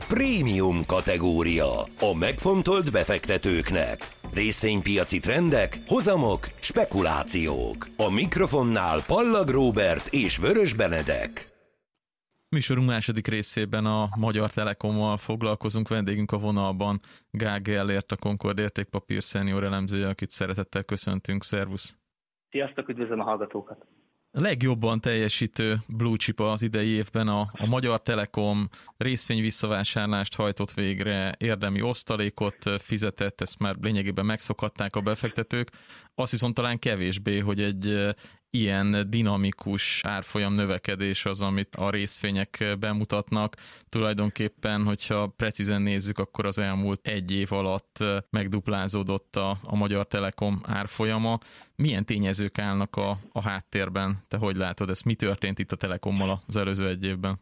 Prémium kategória. A megfontolt befektetőknek. Részvénypiaci trendek, hozamok, spekulációk. A mikrofonnál Pallag Róbert és Vörös Benedek. Műsorunk második részében a Magyar Telekommal foglalkozunk. Vendégünk a vonalban Gál Gellért, a Concord értékpapír szenior elemzője, akit szeretettel köszöntünk. Szervusz! Sziasztok, üdvözlöm a hallgatókat! A legjobban teljesítő blue chip az idei évben a Magyar Telekom részvény visszavásárlást hajtott végre, érdemi osztalékot fizetett, ezt már lényegében megszokhatták a befektetők. Azt viszont talán kevésbé, hogy egy ilyen dinamikus árfolyam növekedés az, amit a részvények bemutatnak. Tulajdonképpen, hogyha precízen nézzük, akkor az elmúlt egy év alatt megduplázódott a Magyar Telekom árfolyama. Milyen tényezők állnak a háttérben? Te hogy látod ezt? Mi történt itt a Telekommal az előző egy évben?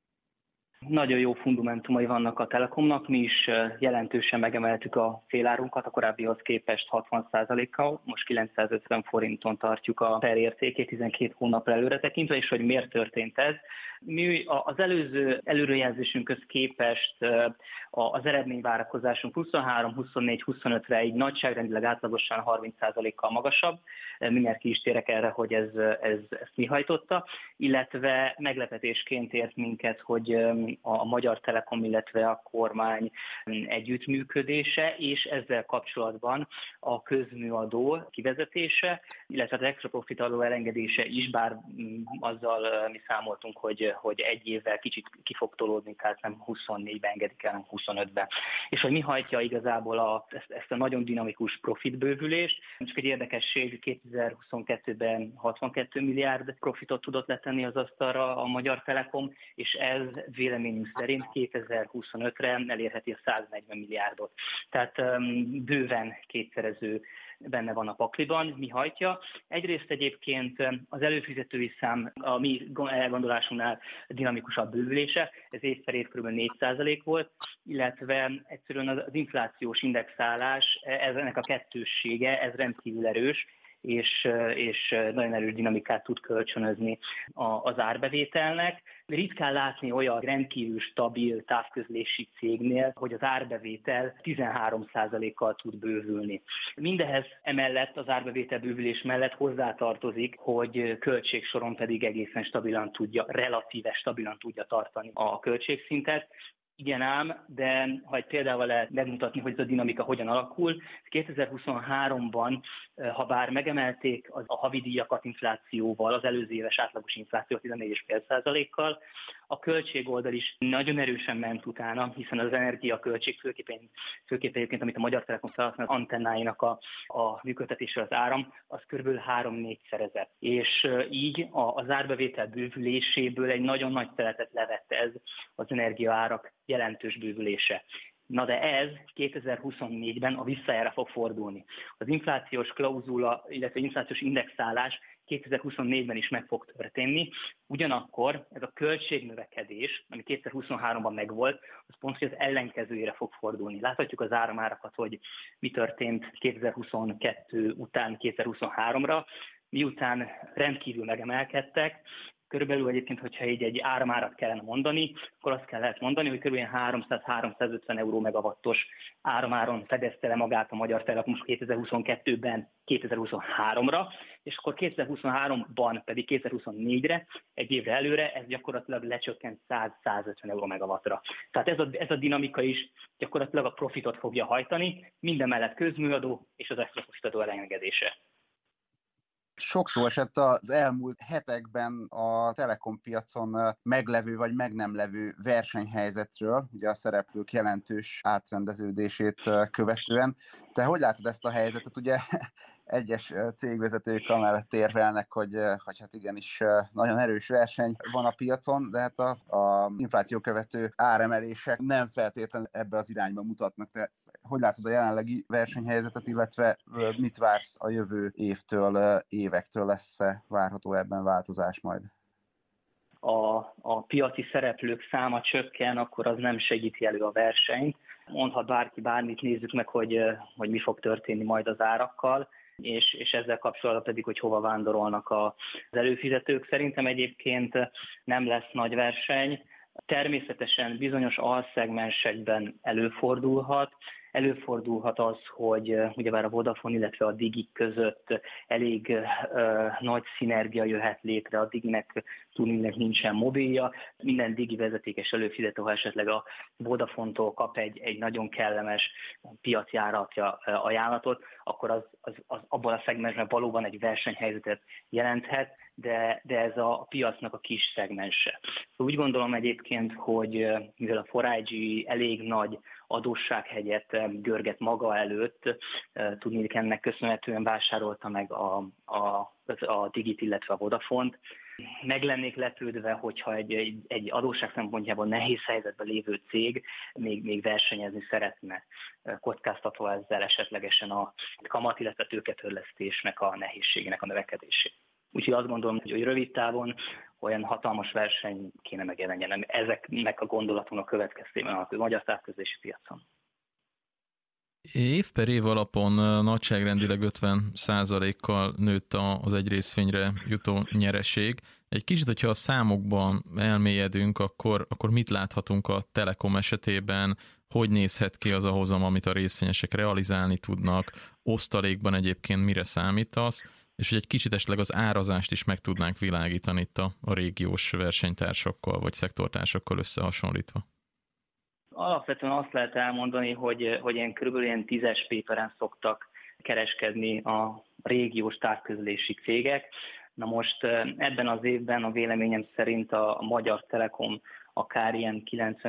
Nagyon jó fundamentumai vannak a Telekomnak, mi is jelentősen megemeltük a célárunkat, a korábbihoz képest 60%-kal, most 950 forinton tartjuk a per értékét 12 hónapra előre tekintve, és hogy miért történt ez. Mi az előző előrejelzésünkhöz képest az eredményvárakozásunk 23, 24, 25-re így nagyságrendileg átlagosan 30%-kal magasabb, mindjárt ki is térek erre, hogy ezt mi hajtotta, illetve meglepetésként ért minket, hogy a Magyar Telekom, illetve a kormány együttműködése, és ezzel kapcsolatban a közműadó kivezetése, illetve az extra profit adó elengedése is, bár azzal mi számoltunk, hogy egy évvel kicsit ki fog tolódni, tehát nem 24-ben engedik el, hanem 25-ben. És hogy mi hajtja igazából ezt a nagyon dinamikus profitbővülést. Csak egy érdekesség, 2022-ben 62 milliárd profitot tudott letenni az asztalra a Magyar Telekom, és ez véleményünk szerint 2025-re elérheti a 140 milliárdot. Tehát bőven kétszerező benne van a pakliban. Mi hajtja? Egyrészt egyébként az előfizetői szám a mi elgondolásunknál dinamikusabb bővülése, ez év per év kb. 4% volt, illetve egyszerűen az inflációs indexálás, ennek a kettőssége, ez rendkívül erős, és nagyon erős dinamikát tud kölcsönözni az árbevételnek. Ritkán látni olyan rendkívül stabil távközlési cégnél, hogy az árbevétel 13%-kal tud bővülni. Mindehez emellett az árbevétel bővülés mellett hozzátartozik, hogy költségsoron pedig egészen relatíve stabilan tudja tartani a költségszintet. Igen ám, de ha egy példával lehet megmutatni, hogy ez a dinamika hogyan alakul, 2023-ban, ha bár megemelték a havidíjakat inflációval, az előző éves átlagos infláció 14,5%-kal, a költségoldal is nagyon erősen ment utána, hiszen az energiaköltség főképpen egyébként, amit a Magyar Telekom felhasznál, az antennáinak a működtetésre az áram, az kb. 3-4-szerezett. És így az árbevétel bővüléséből egy nagyon nagy szeretet levette ez az energiaárak jelentős bővülése. Na de ez 2024-ben a visszajára fog fordulni. Az inflációs klauzula, illetve inflációs indexálás 2024-ben is meg fog történni, ugyanakkor ez a költségnövekedés, ami 2023-ban megvolt, az pont, hogy az ellenkezőjére fog fordulni. Láthatjuk az áramárakat, hogy mi történt 2022 után 2023-ra, miután rendkívül megemelkedtek. Körülbelül egyébként, hogyha így egy áramárat kellene mondani, akkor azt lehet mondani, hogy kb. 300-350 euró megawattos áramáron fedezte le magát a Magyar Telekom 2022-ben 2023-ra, és akkor 2023-ban pedig 2024-re, egy évre előre, ez gyakorlatilag lecsökkent 100-150 euró megawattra. Tehát ez a dinamika is gyakorlatilag a profitot fogja hajtani, minden mellett közműadó és az extra profitadó elengedése. Sok szó esett az elmúlt hetekben a Telekom piacon meglevő vagy meg nem levő versenyhelyzetről, ugye a szereplők jelentős átrendeződését követően. Te hogy látod ezt a helyzetet? Ugye egyes cégvezetők amellett érvelnek, hogy hát igenis nagyon erős verseny van a piacon, de hát a infláció követő áremelések nem feltétlenül ebbe az irányba mutatnak. Te hogy látod a jelenlegi versenyhelyzetet, illetve mit vársz a jövő évtől, évektől, lesz-e várható ebben változás majd? A piaci szereplők száma csökken, akkor az nem segíti elő a versenyt. Mondhat bárki bármit, nézzük meg, hogy mi fog történni majd az árakkal, és ezzel kapcsolatban pedig, hogy hova vándorolnak az előfizetők. Szerintem egyébként nem lesz nagy verseny, Természetesen bizonyos alszegmensekben előfordulhat az, hogy ugyebár a Vodafone, illetve a Digi között elég nagy szinergia jöhet létre, a Diginek tudniillik nincsen mobilja, minden Digi vezetékes előfizető, ha esetleg a Vodafone-tól kap egy nagyon kellemes piacjáratja ajánlatot, akkor az abban a szegmensben valóban egy versenyhelyzetet jelenthet, de ez a piacnak a kis szegmense. Úgy gondolom egyébként, hogy mivel a 4iG elég nagy adóssághegyet görget maga előtt, tudniillik ennek köszönhetően vásárolta meg a Digit, illetve a Vodafont. Meg lennék lepődve, hogyha egy adósság szempontjából nehéz helyzetben lévő cég még versenyezni szeretne, kockáztatva ezzel esetlegesen a kamat, illetve tőketörlesztésnek a nehézségének a növekedését. Úgyhogy azt gondolom, hogy rövid távon olyan hatalmas verseny kéne megjelenjen ezeknek a gondolatoknak következtében a magyar távközlési piacon. Év per év alapon nagyságrendileg 50%-kal nőtt az egy részvényre jutó nyereség. Egy kicsit, hogyha a számokban elmélyedünk, akkor mit láthatunk a Telekom esetében, hogy nézhet ki az a hozam, amit a részvényesek realizálni tudnak, osztalékban egyébként mire számítasz, és hogy egy kicsit esetleg az árazást is meg tudnánk világítani itt a régiós versenytársakkal vagy szektortársakkal összehasonlítva. Alapvetően azt lehet elmondani, hogy ilyen körülbelül ilyen 10-es péperen szoktak kereskedni a régiós távközlési cégek. Na most ebben az évben a véleményem szerint a Magyar Telekom akár ilyen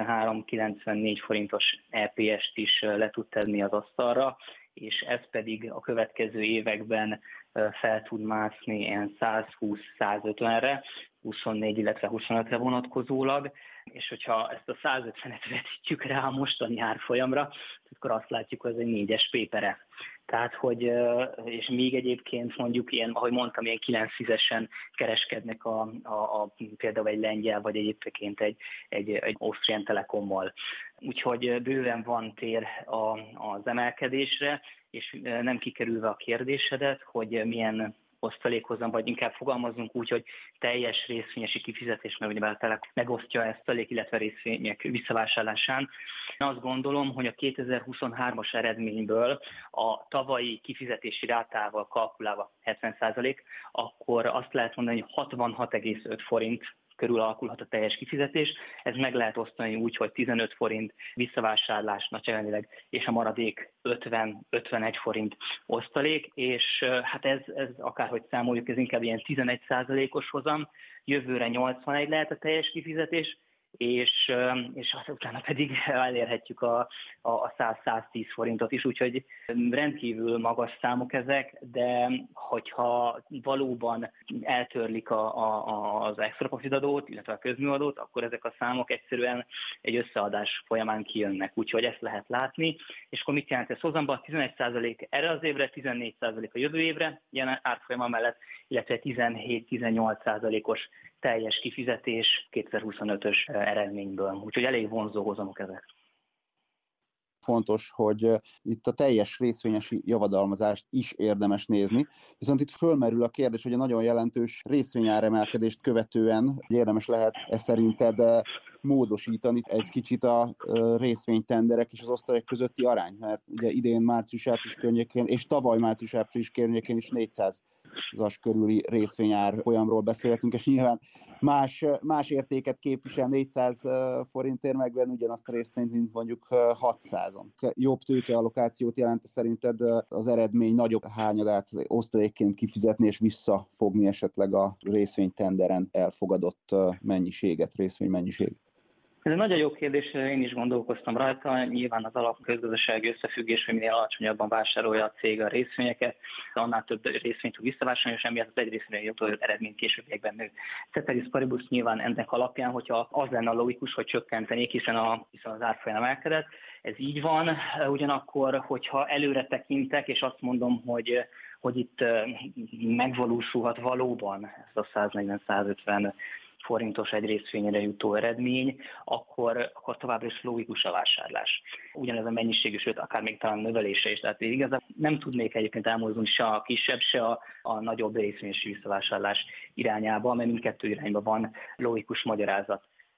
93-94 forintos EPS-t is le tud tenni az asztalra, és ez pedig a következő években fel tud mászni ilyen 120-150-re, 24, illetve 25-re vonatkozólag, és hogyha ezt a 150-et vetítjük rá a mostani árfolyamra, akkor azt látjuk, hogy ez egy 4-es pépere. Tehát, hogy, és még egyébként mondjuk ilyen, ahogy mondtam, ilyen 9-10-esen kereskednek például egy lengyel, vagy egyébként egy Austrian Telekommal. Úgyhogy bőven van tér az emelkedésre, és nem kikerülve a kérdésedet, hogy milyen osztalékhozam, vagy inkább fogalmazunk úgy, hogy teljes részvényesi kifizetés, mert ugye a Telekom megosztja ezt osztalék, illetve részvények visszavásárlásán. Én azt gondolom, hogy a 2023-as eredményből a tavalyi kifizetési rátával kalkulálva 70%, akkor azt lehet mondani, hogy 66,5 forint körül alakulhat a teljes kifizetés. Ez meg lehet osztani úgy, hogy 15 forint visszavásárlás nagyságrendileg, és a maradék 50-51 forint osztalék, és hát ez akárhogy számoljuk, ez inkább ilyen 11%-os hozam, jövőre 81 lehet a teljes kifizetés, és utána pedig elérhetjük a 100-110 forintot is, úgyhogy rendkívül magas számok ezek, de hogyha valóban eltörlik az extra profitadót, illetve a közműadót, akkor ezek a számok egyszerűen egy összeadás folyamán kijönnek, úgyhogy ezt lehet látni. És akkor mit jelent ez hozamban? 11% erre az évre, 14% a jövő évre, ilyen árfolyama mellett, illetve 17-18%-os teljes kifizetés 2025-ös eredményből. Úgyhogy elég vonzó hozamok ezek. Fontos, hogy itt a teljes részvényesi javadalmazást is érdemes nézni, viszont itt fölmerül a kérdés, hogy a nagyon jelentős részvényáremelkedést követően érdemes lehet szerinted módosítani egy kicsit a részvénytenderek és az osztalék közötti arány, mert ugye idén március-április környékén és tavaly március-április környékén is 400-as körüli részvényár folyamról beszélhetünk, és nyilván más értéket képvisel 400 forintért megvenni ugyanazt a részvényt, mint mondjuk 600-on. Jobb tőkeallokációt jelent szerinted az eredmény nagyobb hányadát osztalékként kifizetni és visszafogni esetleg a részvénytenderen elfogadott mennyiséget, részvénymennyiséget? Ez egy nagyon jó kérdés, én is gondolkoztam rajta. Nyilván az alapközgazdasági összefüggés, hogy minél alacsonyabban vásárolja a cég a részvényeket, annál több részvényt tud visszavásárolni, és emiatt az egy részvényre jutó eredmény későbbiekben nő. Ceteris paribus nyilván ennek alapján, hogyha az lenne a logikus, hogy csökkentenék, hiszen az árfolyam emelkedett. Ez így van, ugyanakkor, hogyha előre tekintek, és azt mondom, hogy itt megvalósulhat valóban ez a 140-150 forintos egy részvényre jutó eredmény, akkor továbbra is logikus a vásárlás. Ugyanez a mennyiségű, sőt, akár még talán növelése is. Tehát igazából nem tudnék egyébként elmozdulni se a kisebb, se a nagyobb részvényesi visszavásárlás irányába, mert mindkettő irányba van logikus magyarázat.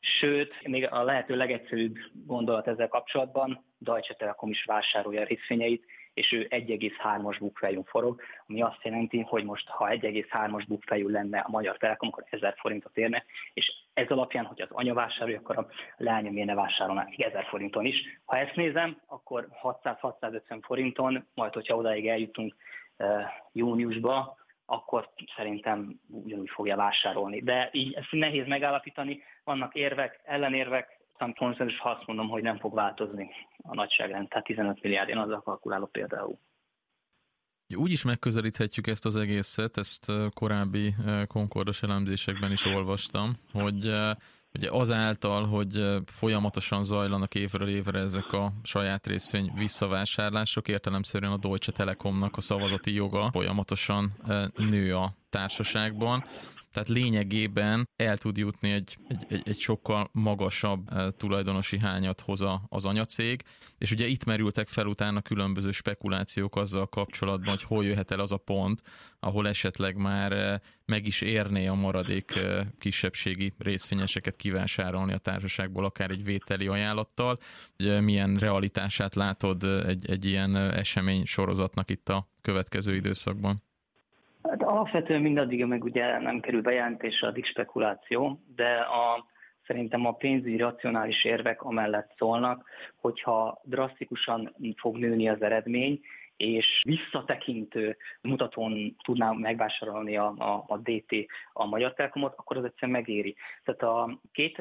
Sőt, még a lehető legegyszerűbb gondolat ezzel kapcsolatban, Deutsche Telekom is vásárolja a részvényeit, és ő 1,3-as book value forog, ami azt jelenti, hogy most ha 1,3-as book value lenne a Magyar Telekom, akkor 1000 forintot érne, és ez alapján, hogy az anya vásárolja, akkor a leánya miért ne vásárolná 1000 forinton is. Ha ezt nézem, akkor 600-650 forinton, majd hogyha odáig eljutunk júniusba, akkor szerintem ugyanúgy fogja vásárolni. De így ezt nehéz megállapítani, vannak érvek, ellenérvek, konszenzus, ha azt mondom, hogy nem fog változni a nagyságrend, tehát 15 milliárd, én azzal kalkulálok például. Úgy is megközelíthetjük ezt az egészet, ezt korábbi Concordos elemzésekben is olvastam, hogy ugye azáltal, hogy folyamatosan zajlanak évről évre ezek a saját részvény visszavásárlások, értelemszerűen a Deutsche Telekomnak a szavazati joga folyamatosan nő a társaságban, tehát lényegében el tud jutni egy sokkal magasabb tulajdonosi hányat hoz az anyacég, és ugye itt merültek fel utána különböző spekulációk azzal kapcsolatban, hogy hol jöhet el az a pont, ahol esetleg már meg is érné a maradék kisebbségi részvényeseket kivásárolni a társaságból, akár egy vételi ajánlattal. Ugye milyen realitását látod egy ilyen esemény sorozatnak itt a következő időszakban? Hát alapvetően mindaddig, meg ugye nem kerül bejelentésre, addig spekuláció, de szerintem a pénzügyi racionális érvek amellett szólnak, hogyha drasztikusan fog nőni az eredmény, és visszatekintő mutatón tudná megvásárolni a DT a Magyar Telekomot, akkor az egyszerűen megéri. Tehát a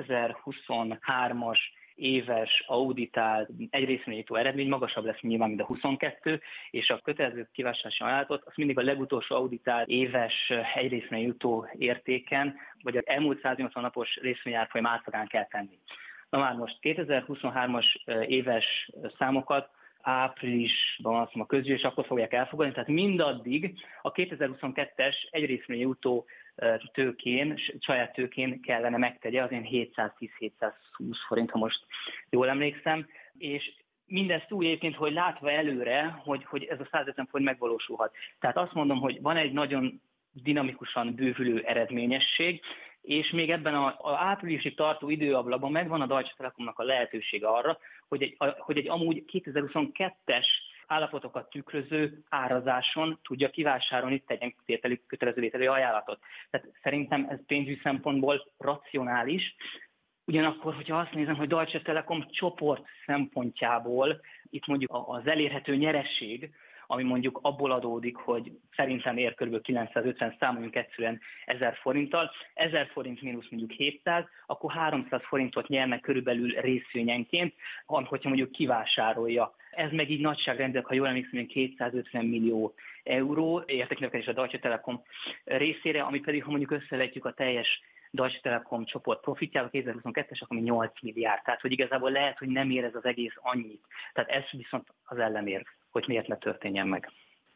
2023-as éves auditált egyrészvényító eredmény magasabb lesz nyilván, mint a 22, és a kötelező kivásárlási ajánlatot azt mindig a legutolsó auditált éves egyrészvényító értéken, vagy az elmúlt 180 napos részvényárfolyam átlagán kell tenni. Na már most 2023-as éves számokat áprilisban azt mondom, a közgyűlés akkor fogják elfogadni, tehát mindaddig a 2022-es egyrészvényító tőkén, saját tőkén kellene megtegye, az én 710-720 forint, ha most jól emlékszem, és mindezt úgy egyébként, hogy látva előre, hogy ez a 150 forint megvalósulhat. Tehát azt mondom, hogy van egy nagyon dinamikusan bővülő eredményesség, és még ebben az áprilisig tartó időablakban megvan a Deutsche Telekomnak a lehetősége arra, hogy egy amúgy 2022-es állapotokat tükröző árazáson tudja kivásárolni, tegyen kötelező vételi ajánlatot. Tehát szerintem ez pénzügyi szempontból racionális. Ugyanakkor, hogyha azt nézem, hogy Deutsche Telekom csoport szempontjából itt mondjuk az elérhető nyeresség, ami mondjuk abból adódik, hogy szerintem ér kb. 950, számoljunk egyszerűen 1000 forinttal, 1000 forint mínusz mondjuk 700, akkor 300 forintot nyernek körülbelül részvényenként, hogyha mondjuk kivásárolja. Ez meg így nagyságrendileg, ha jól emlékszem, 250 millió euró értéknövekedés a Deutsche Telekom részére, ami pedig, ha mondjuk összevetjük a teljes Deutsche Telekom csoport profitjával 2022-es, ami 8 milliárd. Tehát, hogy igazából lehet, hogy nem ér ez az egész annyit. Tehát ez viszont az ellenérv, hogy miért ne történjen meg.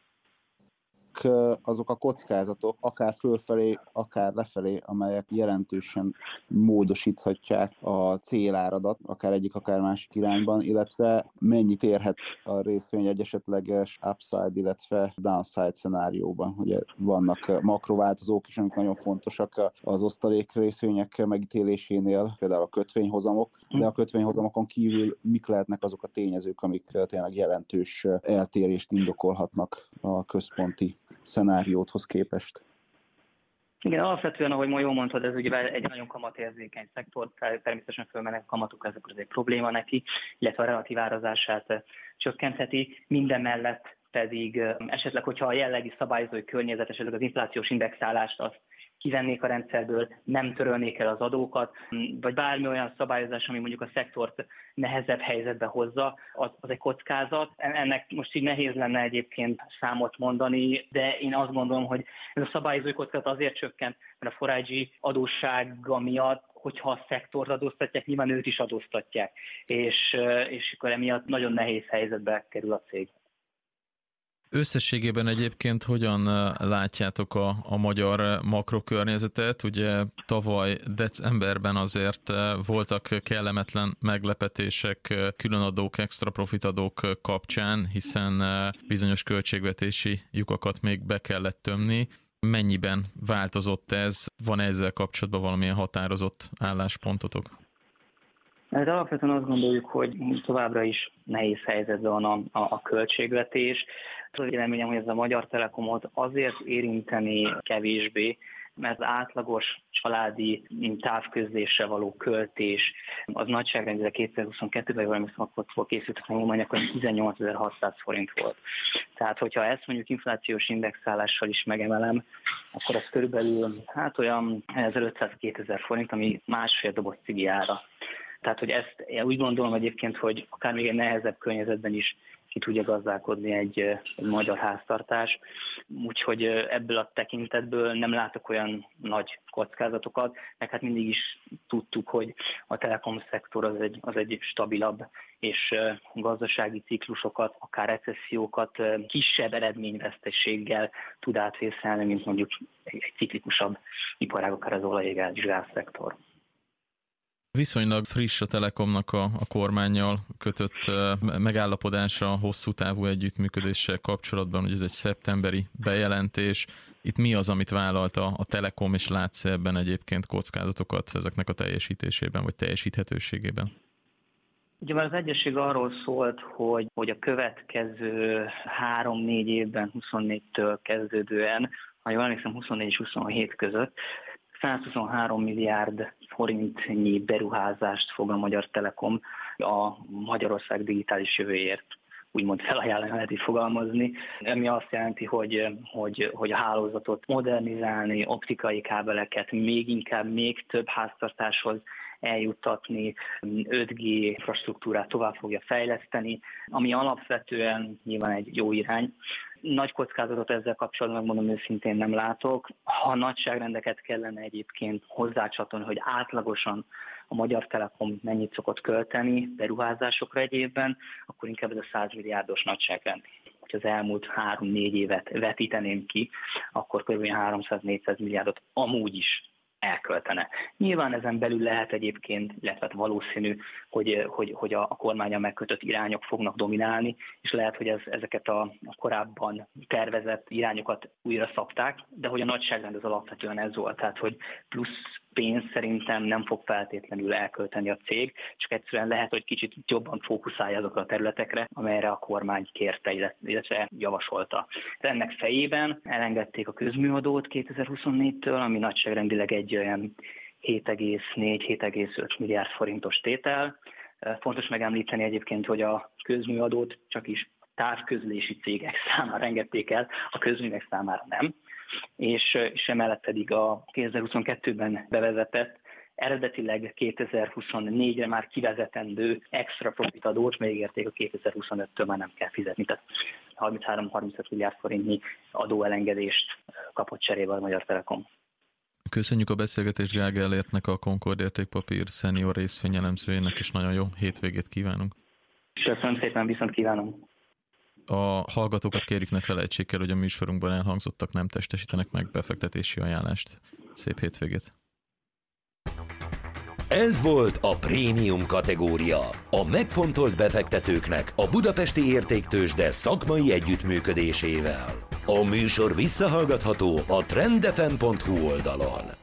Azok a kockázatok, akár fölfelé, akár lefelé, amelyek jelentősen módosíthatják a céláradat, akár egyik, akár másik irányban, illetve mennyit érhet a részvény egy esetleges upside, illetve downside szenárióban. Ugye vannak makrováltozók is, amik nagyon fontosak az osztalék részvények megítélésénél, például a kötvényhozamok, de a kötvényhozamokon kívül mik lehetnek azok a tényezők, amik tényleg jelentős eltérést indokolhatnak a központi szenárióthoz képest. Igen, alapvetően, ahogy jól mondtad, ez ugye egy nagyon kamatérzékeny szektor, természetesen fölmennek kamatok, ez egy probléma neki, illetve a relatív árazását csökkentheti, minden mellett pedig esetleg, hogyha a jellegi szabályozói környezet, esetleg az inflációs indexálást azt kivennék a rendszerből, nem törölnék el az adókat, vagy bármi olyan szabályozás, ami mondjuk a szektort nehezebb helyzetbe hozza, az egy kockázat. Ennek most így nehéz lenne egyébként számot mondani, de én azt gondolom, hogy ez a szabályozói kockázat azért csökkent, mert a forágyi adóssága miatt, hogyha a szektort adóztatják, nyilván őt is adóztatják, és akkor emiatt nagyon nehéz helyzetbe kerül a cég. Összességében egyébként hogyan látjátok a magyar makrokörnyezetet? Ugye tavaly decemberben azért voltak kellemetlen meglepetések különadók, extra profitadók kapcsán, hiszen bizonyos költségvetési lyukakat még be kellett tömni. Mennyiben változott ez? Van ezzel kapcsolatban valamilyen határozott álláspontotok? De alapvetően azt gondoljuk, hogy továbbra is nehéz helyzetben van a költségvetés. Az véleményem, hogy ez a Magyar Telekomot azért érinteni kevésbé, mert az átlagos családi távközlésre való költés az nagyságrendileg 2022-ben, valami akkor készült a tanulmány, akkor 18.600 forint volt. Tehát, hogyha ezt mondjuk inflációs indexálással is megemelem, akkor az körülbelül olyan 1500-2000 forint, ami másfél doboz cigi ára. Tehát, hogy ezt én úgy gondolom egyébként, hogy akár még egy nehezebb környezetben is ki tudja gazdálkodni egy magyar háztartás. Úgyhogy ebből a tekintetből nem látok olyan nagy kockázatokat, meg hát mindig is tudtuk, hogy a telekom szektor az egy stabilabb és gazdasági ciklusokat, akár recessziókat kisebb eredményvesztességgel tud átvészelni, mint mondjuk egy ciklikusabb iparág, akár az olaj- és gázszektor. Viszonylag friss a Telekomnak a kormánnyal kötött megállapodása hosszú távú együttműködéssel kapcsolatban, hogy ez egy szeptemberi bejelentés. Itt mi az, amit vállalt a Telekom, és látsz ebben egyébként kockázatokat ezeknek a teljesítésében, vagy teljesíthetőségében? Ugye már az egyesség arról szólt, hogy a következő 3-4 évben, 24-től kezdődően, ha jól emlékszem, 24 és 27 között 123 milliárd forintnyi beruházást fog a Magyar Telekom a Magyarország digitális jövőért úgymond felajánlani, lehet így fogalmazni. Ami azt jelenti, hogy a hálózatot modernizálni, optikai kábeleket még inkább, még több háztartáshoz eljuttatni, 5G infrastruktúrát tovább fogja fejleszteni, ami alapvetően nyilván egy jó irány. Nagy kockázatot ezzel kapcsolatban, mondom őszintén, nem látok. Ha nagyságrendeket kellene egyébként hozzácsatolni, hogy átlagosan a Magyar Telekom mennyit szokott költeni beruházásokra egy évben, akkor inkább ez a 100 milliárdos nagyságrend. Ha az elmúlt 3-4 évet vetíteném ki, akkor kb. 300-400 milliárdot amúgy is elköltene. Nyilván ezen belül lehet egyébként, illetve valószínű, hogy a kormánnyal megkötött irányok fognak dominálni, és lehet, hogy ezeket a korábban tervezett irányokat újra szabták, de hogy a nagyságrend az alapvetően ez volt, tehát hogy plusz pénz szerintem nem fog feltétlenül elkölteni a cég, csak egyszerűen lehet, hogy kicsit jobban fókuszálja azokra a területekre, amelyre a kormány kérte, illetve javasolta. Ennek fejében elengedték a közműadót 2024-től, ami nagyságrendileg egy olyan 7,4-7,5 milliárd forintos tétel. Fontos megemlíteni egyébként, hogy a közműadót csak is távközlési cégek számára engedték el, a közművek számára nem. És emellett pedig a 2022-ben bevezetett, eredetileg 2024-re már kivezetendő extra profit adót megígérték, a 2025-től már nem kell fizetni. Tehát 33-35 milliárd forintnyi adóelengedést kapott cserébe a Magyar Telekom. Köszönjük a beszélgetést Gál Gellertnek, a Concord Értékpapír senior részvényelemzőjének, és nagyon jó hétvégét kívánunk. Köszönöm szépen, viszont kívánom. A hallgatókat kérjük, ne felejtsék el, hogy a műsorunkban elhangzottak nem testesítenek meg befektetési ajánlást. Szép hétvégét! Ez volt a prémium kategória. A megfontolt befektetőknek a Budapesti Értéktőzsde szakmai együttműködésével. A műsor visszahallgatható a trendfm.hu oldalon.